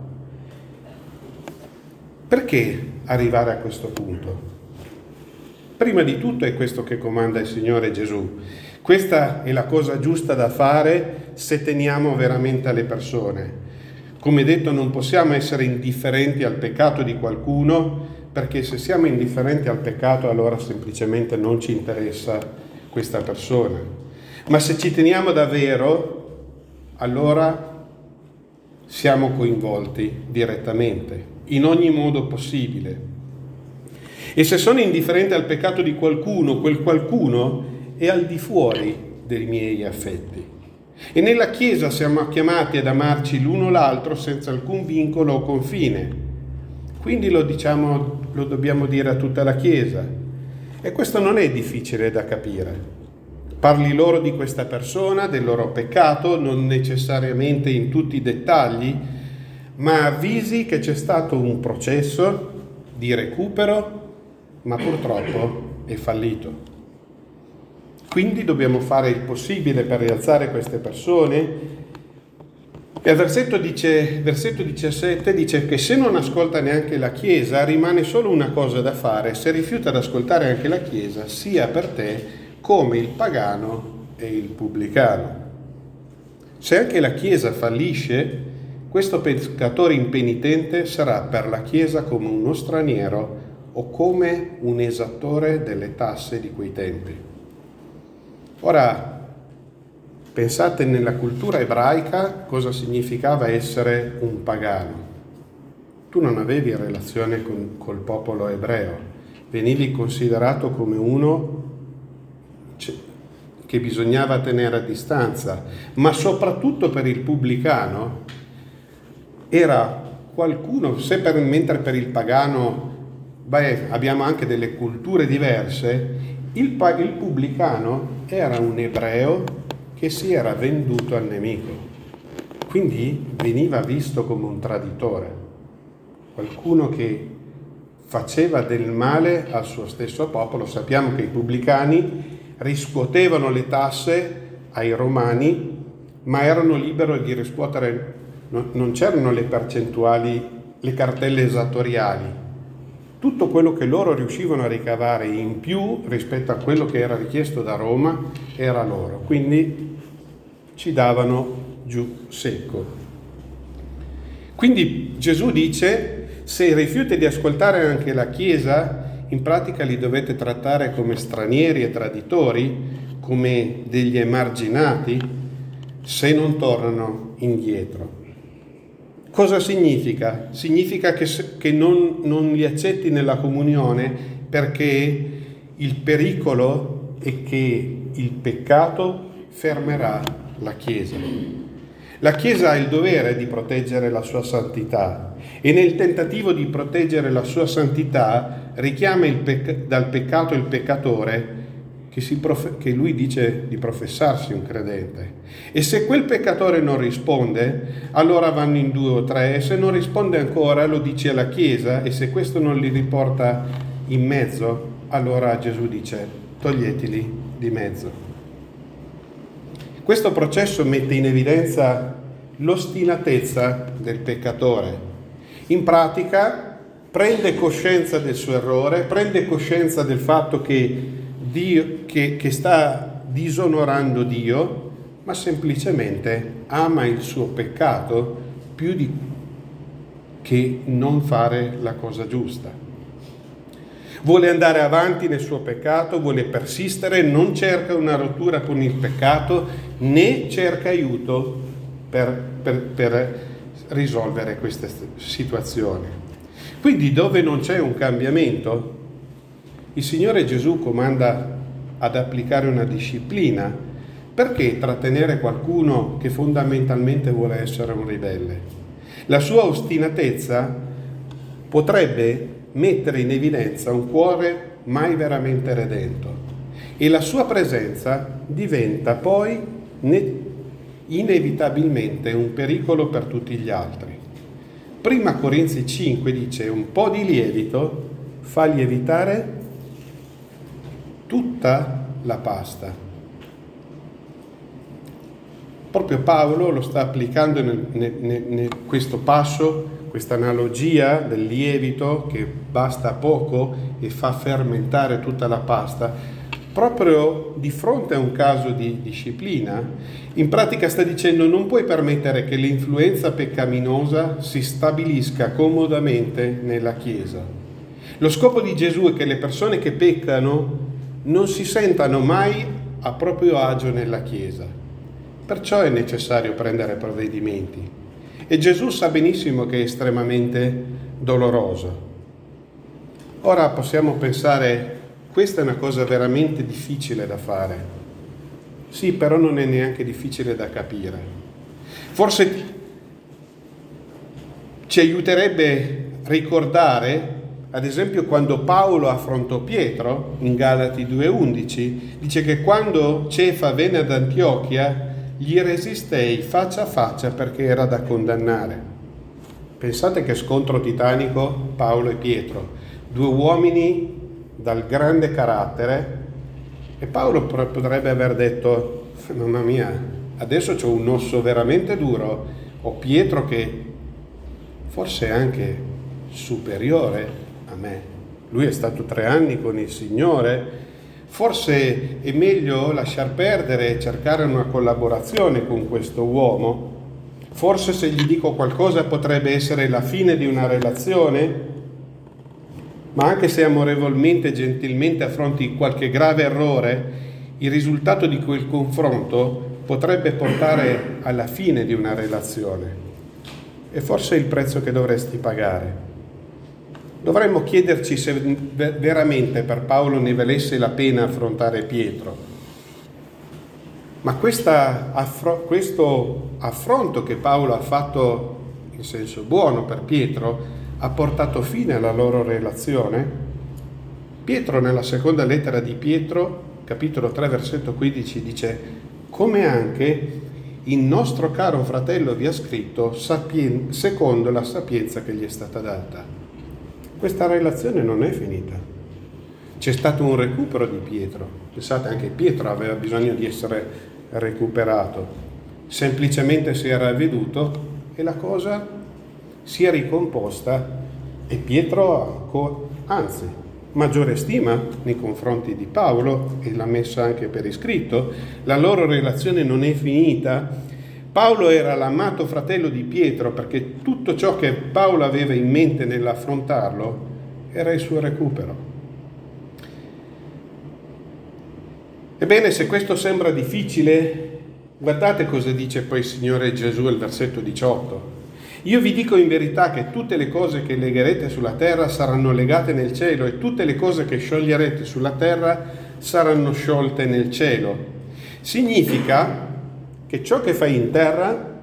Perché arrivare a questo punto? Prima di tutto è questo che comanda il Signore Gesù. Questa è la cosa giusta da fare se teniamo veramente alle persone. Come detto, non possiamo essere indifferenti al peccato di qualcuno, perché se siamo indifferenti al peccato allora semplicemente non ci interessa questa persona. Ma se ci teniamo davvero, allora siamo coinvolti direttamente, in ogni modo possibile. E se sono indifferente al peccato di qualcuno, quel qualcuno è al di fuori dei miei affetti. E nella Chiesa siamo chiamati ad amarci l'uno l'altro senza alcun vincolo o confine. Quindi lo diciamo, lo dobbiamo dire a tutta la Chiesa. E questo non è difficile da capire. Parli loro di questa persona, del loro peccato, non necessariamente in tutti i dettagli, ma avvisi che c'è stato un processo di recupero, ma purtroppo è fallito. Quindi dobbiamo fare il possibile per rialzare queste persone. E al versetto, dice, versetto diciassette dice che se non ascolta neanche la Chiesa, rimane solo una cosa da fare: se rifiuta ad ascoltare anche la Chiesa, sia per te come il pagano e il pubblicano. Se anche la Chiesa fallisce, questo peccatore impenitente sarà per la Chiesa come uno straniero o come un esattore delle tasse di quei tempi. Ora, pensate nella cultura ebraica cosa significava essere un pagano. Tu non avevi relazione con, col popolo ebreo, venivi considerato come uno che bisognava tenere a distanza, ma soprattutto per il pubblicano era qualcuno, se per, mentre per il pagano beh, abbiamo anche delle culture diverse, il, il pubblicano era un ebreo che si era venduto al nemico, quindi veniva visto come un traditore, qualcuno che faceva del male al suo stesso popolo. Sappiamo che i pubblicani riscuotevano le tasse ai romani, ma erano liberi di riscuotere, non c'erano le percentuali, le cartelle esattoriali. Tutto quello che loro riuscivano a ricavare in più rispetto a quello che era richiesto da Roma era loro, quindi ci davano giù secco. Quindi Gesù dice: se rifiuti di ascoltare anche la Chiesa, in pratica li dovete trattare come stranieri e traditori, come degli emarginati, se non tornano indietro. Cosa significa? Significa che, che non, non li accetti nella comunione, perché il pericolo è che il peccato fermerà la Chiesa. La Chiesa ha il dovere di proteggere la sua santità e nel tentativo di proteggere la sua santità richiama il pec- dal peccato il peccatore, che, si prof- che lui dice di professarsi un credente. E se quel peccatore non risponde, allora vanno in due o tre, e se non risponde ancora lo dice alla Chiesa, e se questo non li riporta in mezzo, allora Gesù dice: toglietili di mezzo. Questo processo mette in evidenza l'ostinatezza del peccatore. In pratica prende coscienza del suo errore, prende coscienza del fatto che Dio, che, che sta disonorando Dio, ma semplicemente ama il suo peccato più di che non fare la cosa giusta. Vuole andare avanti nel suo peccato, vuole persistere, non cerca una rottura con il peccato, né cerca aiuto per, per, per risolvere queste situazioni. Quindi dove non c'è un cambiamento, il Signore Gesù comanda ad applicare una disciplina. Perché trattenere qualcuno che fondamentalmente vuole essere un ribelle? La sua ostinatezza potrebbe mettere in evidenza un cuore mai veramente redento e la sua presenza diventa poi inevitabilmente un pericolo per tutti gli altri. Prima Corinzi cinque dice: un po' di lievito fa lievitare tutta la pasta. Proprio Paolo lo sta applicando in questo passo, questa analogia del lievito che basta poco e fa fermentare tutta la pasta, proprio di fronte a un caso di disciplina. In pratica sta dicendo: non puoi permettere che l'influenza peccaminosa si stabilisca comodamente nella Chiesa. Lo scopo di Gesù è che le persone che peccano non si sentano mai a proprio agio nella Chiesa. Perciò è necessario prendere provvedimenti. E Gesù sa benissimo che è estremamente doloroso. Ora possiamo pensare: questa è una cosa veramente difficile da fare. Sì, però non è neanche difficile da capire. Forse ci aiuterebbe ricordare, ad esempio, quando Paolo affrontò Pietro in Galati due undici, dice che quando Cefa venne ad Antiochia gli resistei faccia a faccia perché era da condannare. Pensate che scontro titanico Paolo e Pietro, due uomini dal grande carattere, e Paolo potrebbe aver detto: mamma mia, adesso c'ho un osso veramente duro, ho Pietro che forse è anche superiore a me, lui è stato tre anni con il Signore, forse è meglio lasciar perdere e cercare una collaborazione con questo uomo, forse se gli dico qualcosa potrebbe essere la fine di una relazione. Ma anche se amorevolmente e gentilmente affronti qualche grave errore, il risultato di quel confronto potrebbe portare alla fine di una relazione. E forse è il prezzo che dovresti pagare. Dovremmo chiederci se veramente per Paolo ne valesse la pena affrontare Pietro. Ma questa affro- questo affronto che Paolo ha fatto in senso buono per Pietro ha portato fine alla loro relazione? Pietro, nella seconda lettera di Pietro, capitolo tre, versetto quindici, dice: come anche il nostro caro fratello vi ha scritto sapien- secondo la sapienza che gli è stata data. Questa relazione non è finita. C'è stato un recupero di Pietro. Pensate, anche Pietro aveva bisogno di essere recuperato. Semplicemente si era avveduto e la cosa si è ricomposta e Pietro ha, anzi, maggiore stima nei confronti di Paolo e l'ha messa anche per iscritto. La loro relazione non è finita. Paolo era l'amato fratello di Pietro perché tutto ciò che Paolo aveva in mente nell'affrontarlo era il suo recupero. Ebbene, se questo sembra difficile, guardate cosa dice poi il Signore Gesù al versetto diciotto. Io vi dico in verità che tutte le cose che legherete sulla terra saranno legate nel cielo e tutte le cose che scioglierete sulla terra saranno sciolte nel cielo. Significa che ciò che fai in terra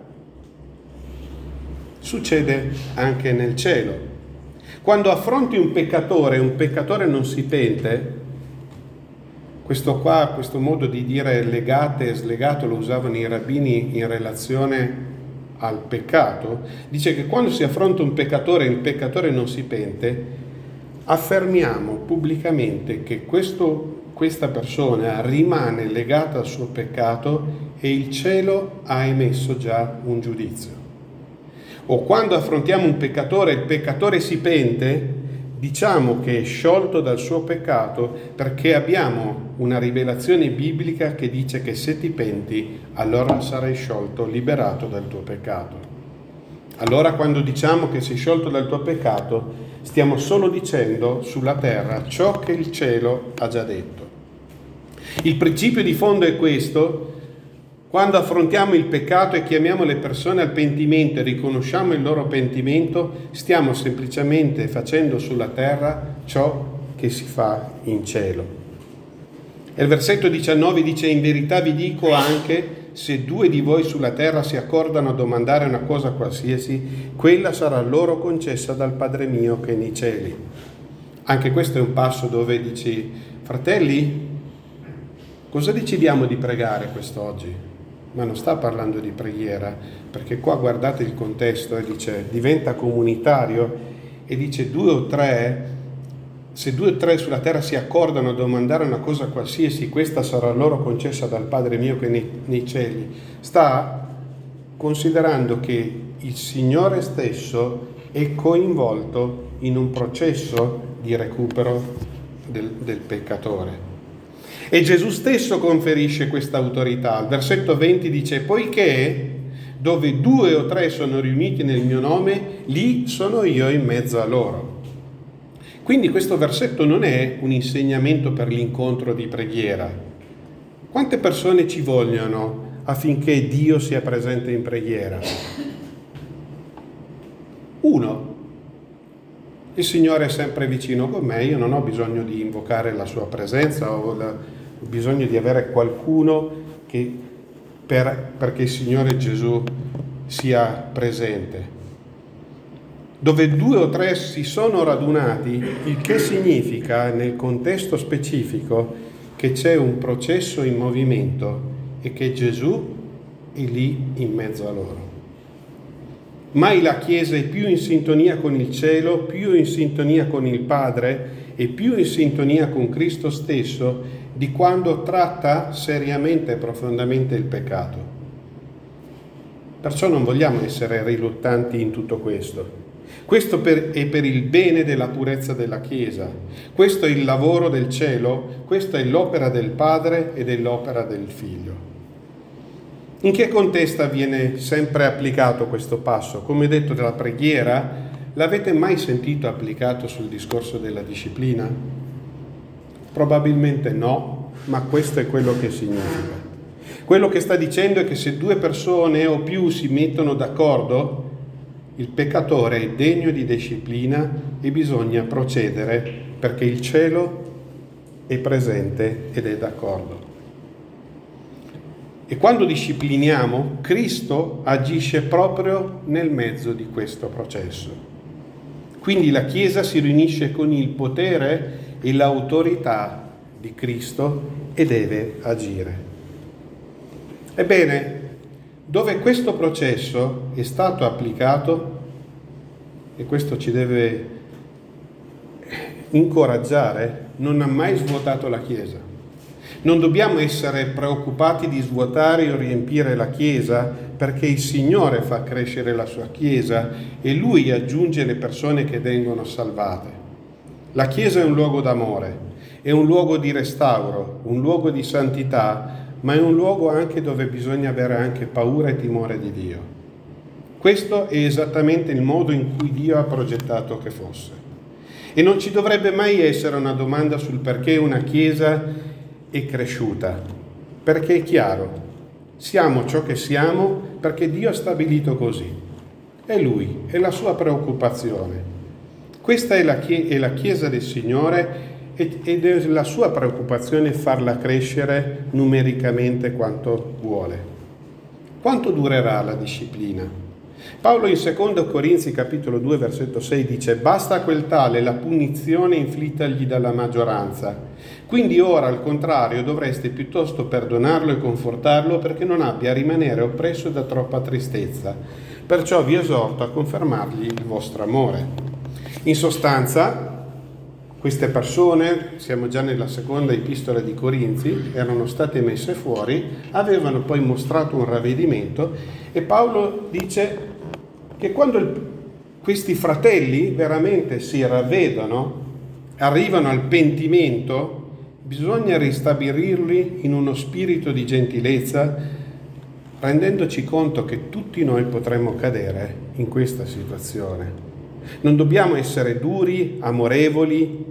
succede anche nel cielo. Quando affronti un peccatore, un peccatore non si pente, questo qua, questo modo di dire legate e slegato lo usavano i rabbini in relazione al peccato, dice che quando si affronta un peccatore e il peccatore non si pente, affermiamo pubblicamente che questo, questa persona rimane legata al suo peccato e il cielo ha emesso già un giudizio. O quando affrontiamo un peccatore e il peccatore si pente, diciamo che è sciolto dal suo peccato perché abbiamo una rivelazione biblica che dice che se ti penti allora sarai sciolto, liberato dal tuo peccato. Allora quando diciamo che sei sciolto dal tuo peccato stiamo solo dicendo sulla terra ciò che il cielo ha già detto. Il principio di fondo è questo: quando affrontiamo il peccato e chiamiamo le persone al pentimento e riconosciamo il loro pentimento, stiamo semplicemente facendo sulla terra ciò che si fa in cielo. E il versetto diciannove dice: in verità vi dico anche, se due di voi sulla terra si accordano a domandare una cosa qualsiasi, quella sarà loro concessa dal Padre mio che è nei cieli. Anche questo è un passo dove dici: fratelli, cosa decidiamo di pregare quest'oggi? Ma non sta parlando di preghiera, perché qua guardate il contesto e dice diventa comunitario e dice due o tre, se due o tre sulla terra si accordano a domandare una cosa qualsiasi, questa sarà loro concessa dal Padre mio che è nei, nei cieli. Sta considerando che il Signore stesso è coinvolto in un processo di recupero del, del peccatore. E Gesù stesso conferisce questa autorità. Il versetto venti dice: poiché dove due o tre sono riuniti nel mio nome, lì sono io in mezzo a loro. Quindi questo versetto non è un insegnamento per l'incontro di preghiera. Quante persone ci vogliono affinché Dio sia presente in preghiera? Uno. Il Signore è sempre vicino con me, io non ho bisogno di invocare la sua presenza, ho, la, ho bisogno di avere qualcuno che, per, perché il Signore Gesù sia presente. Dove due o tre si sono radunati, il che significa nel contesto specifico che c'è un processo in movimento e che Gesù è lì in mezzo a loro. Mai la Chiesa è più in sintonia con il cielo, più in sintonia con il Padre e più in sintonia con Cristo stesso di quando tratta seriamente e profondamente il peccato. Perciò non vogliamo essere riluttanti in tutto questo. Questo per, è per il bene della purezza della Chiesa. Questo è il lavoro del cielo, questa è l'opera del Padre e dell'opera del Figlio. In che contesto viene sempre applicato questo passo? Come detto della preghiera, l'avete mai sentito applicato sul discorso della disciplina? Probabilmente no, ma questo è quello che significa. Quello che sta dicendo è che se due persone o più si mettono d'accordo, il peccatore è degno di disciplina e bisogna procedere perché il cielo è presente ed è d'accordo. E quando discipliniamo, Cristo agisce proprio nel mezzo di questo processo. Quindi la Chiesa si riunisce con il potere e l'autorità di Cristo e deve agire. Ebbene, dove questo processo è stato applicato, e questo ci deve incoraggiare, non ha mai svuotato la Chiesa. Non dobbiamo essere preoccupati di svuotare o riempire la Chiesa, perché il Signore fa crescere la sua Chiesa e Lui aggiunge le persone che vengono salvate. La Chiesa è un luogo d'amore, è un luogo di restauro, un luogo di santità, ma è un luogo anche dove bisogna avere anche paura e timore di Dio. Questo è esattamente il modo in cui Dio ha progettato che fosse. E non ci dovrebbe mai essere una domanda sul perché una Chiesa è cresciuta, perché è chiaro, siamo ciò che siamo perché Dio ha stabilito così. È Lui, è la sua preoccupazione. Questa è la, chie- è la Chiesa del Signore ed è la sua preoccupazione farla crescere numericamente quanto vuole. Quanto durerà la disciplina? Paolo in secondo Corinzi capitolo due versetto sei dice: basta a quel tale la punizione inflittagli dalla maggioranza. Quindi ora al contrario dovreste piuttosto perdonarlo e confortarlo perché non abbia a rimanere oppresso da troppa tristezza. Perciò vi esorto a confermargli il vostro amore. In sostanza, queste persone, siamo già nella seconda epistola di Corinzi, erano state messe fuori, avevano poi mostrato un ravvedimento e Paolo dice che quando il, questi fratelli veramente si ravvedono, arrivano al pentimento, bisogna ristabilirli in uno spirito di gentilezza, rendendoci conto che tutti noi potremmo cadere in questa situazione. Non dobbiamo essere duri, amorevoli,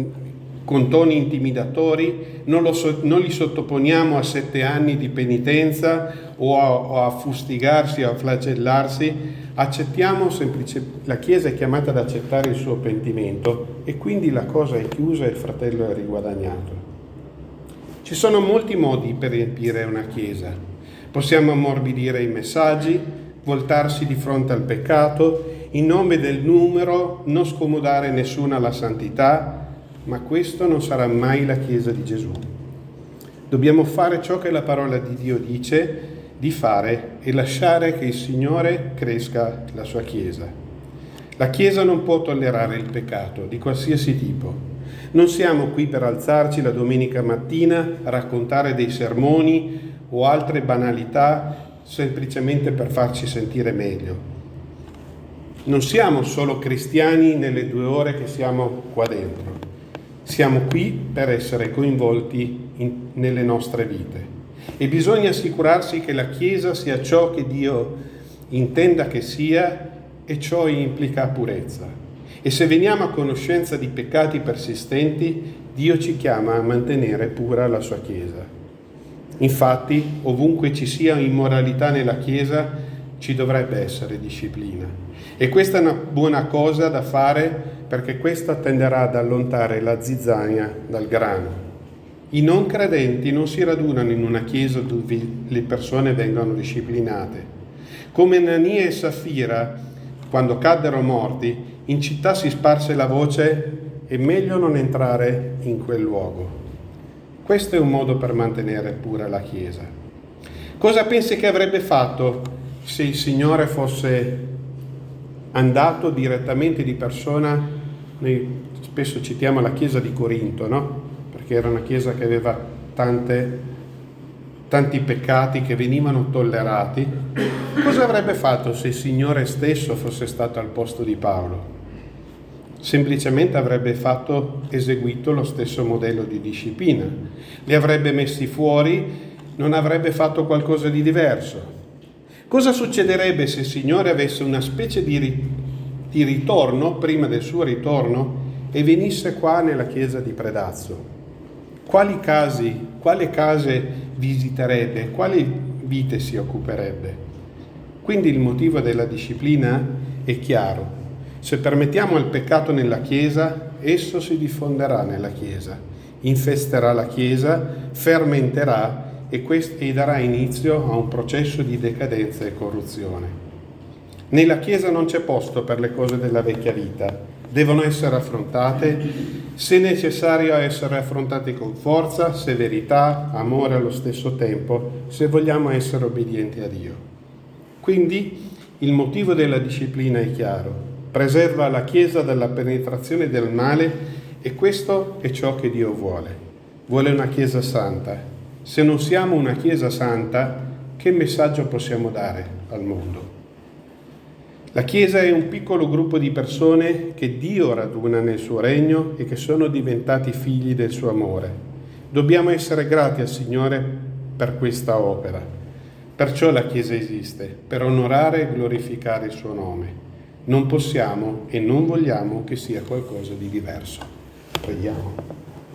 con toni intimidatori, non, lo so, non li sottoponiamo a sette anni di penitenza o a, o a fustigarsi o a flagellarsi, accettiamo semplicemente, la Chiesa è chiamata ad accettare il suo pentimento e quindi la cosa è chiusa e il fratello è riguadagnato. Ci sono molti modi per riempire una Chiesa, Possiamo ammorbidire i messaggi, voltarsi di fronte al peccato, in nome del numero non scomodare nessuno alla santità, ma questo non sarà mai la Chiesa di Gesù. Dobbiamo fare ciò che la parola di Dio dice di fare e lasciare che il Signore cresca la sua Chiesa. La Chiesa non può tollerare il peccato di qualsiasi tipo. Non siamo qui per alzarci la domenica mattina a raccontare dei sermoni o altre banalità semplicemente per farci sentire meglio. Non siamo solo cristiani nelle due ore che siamo qua dentro. Siamo qui per essere coinvolti in, nelle nostre vite. E bisogna assicurarsi che la Chiesa sia ciò che Dio intenda che sia, e ciò implica purezza. E se veniamo a conoscenza di peccati persistenti, Dio ci chiama a mantenere pura la sua Chiesa. Infatti, ovunque ci sia immoralità nella Chiesa, ci dovrebbe essere disciplina. E questa è una buona cosa da fare, perché questa tenderà ad allontanare la zizzania dal grano. I non credenti non si radunano in una chiesa dove le persone vengono disciplinate. Come Anania e Safira, quando caddero morti, in città si sparse la voce: è meglio non entrare in quel luogo. Questo è un modo per mantenere pura la Chiesa. Cosa pensi che avrebbe fatto se il Signore fosse andato direttamente di persona? Noi spesso citiamo la chiesa di Corinto, no? Perché era una chiesa che aveva tante, tanti peccati che venivano tollerati. Cosa avrebbe fatto se il Signore stesso fosse stato al posto di Paolo? Semplicemente avrebbe fatto, eseguito lo stesso modello di disciplina. Li avrebbe messi fuori, non avrebbe fatto qualcosa di diverso. Cosa succederebbe se il Signore avesse una specie di, ri- di ritorno prima del suo ritorno e venisse qua nella chiesa di Predazzo? Quali casi, quale case visiterebbe? Quali vite si occuperebbe? Quindi il motivo della disciplina è chiaro. Se permettiamo il peccato nella Chiesa, esso si diffonderà nella Chiesa, infesterà la Chiesa, fermenterà e, quest- e darà inizio a un processo di decadenza e corruzione. Nella Chiesa non c'è posto per le cose della vecchia vita, devono essere affrontate, se necessario essere affrontate con forza, severità, amore allo stesso tempo, se vogliamo essere obbedienti a Dio. Quindi il motivo della disciplina è chiaro: preserva la Chiesa dalla penetrazione del male, e questo è ciò che Dio vuole. Vuole una Chiesa santa. Se non siamo una Chiesa santa, che messaggio possiamo dare al mondo? La Chiesa è un piccolo gruppo di persone che Dio raduna nel suo regno e che sono diventati figli del suo amore. Dobbiamo essere grati al Signore per questa opera. Perciò la Chiesa esiste, per onorare e glorificare il suo nome. Non possiamo e non vogliamo che sia qualcosa di diverso. Preghiamo.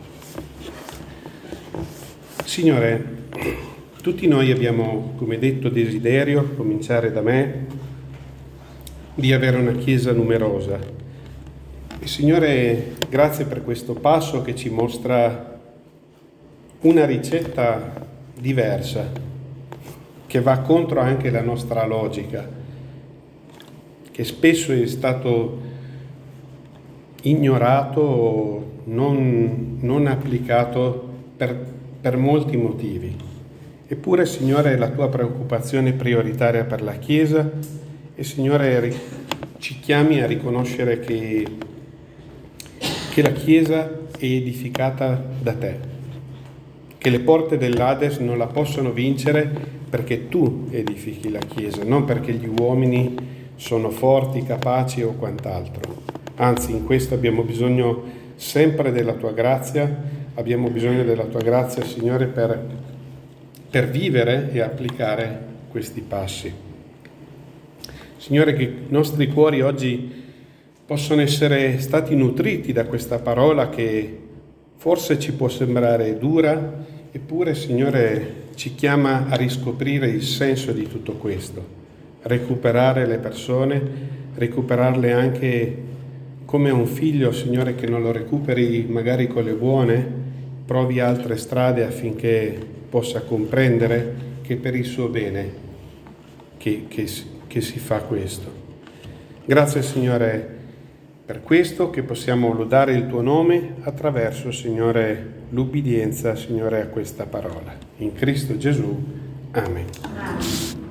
Signore, tutti noi abbiamo, come detto, desiderio, a cominciare da me, di avere una Chiesa numerosa. E Signore, grazie per questo passo che ci mostra una ricetta diversa, che va contro anche la nostra logica, che spesso è stato ignorato o non, non applicato per, per molti motivi. Eppure, Signore, la tua preoccupazione è prioritaria per la Chiesa, e Signore, ci chiami a riconoscere che, che la Chiesa è edificata da Te, che le porte dell'Ades non la possono vincere perché Tu edifichi la Chiesa, non perché gli uomini sono forti, capaci o quant'altro. Anzi, in questo abbiamo bisogno sempre della Tua grazia, abbiamo bisogno della Tua grazia, Signore, per, per vivere e applicare questi passi. Signore, che i nostri cuori oggi possono essere stati nutriti da questa parola che forse ci può sembrare dura, eppure, Signore, ci chiama a riscoprire il senso di tutto questo, recuperare le persone, recuperarle anche come un figlio, Signore, che non lo recuperi magari con le buone, provi altre strade affinché possa comprendere che per il suo bene che, che, che si fa questo. Grazie Signore per questo, che possiamo lodare il tuo nome attraverso, Signore, l'ubbidienza, Signore, a questa parola. In Cristo Gesù. Amen. Amen.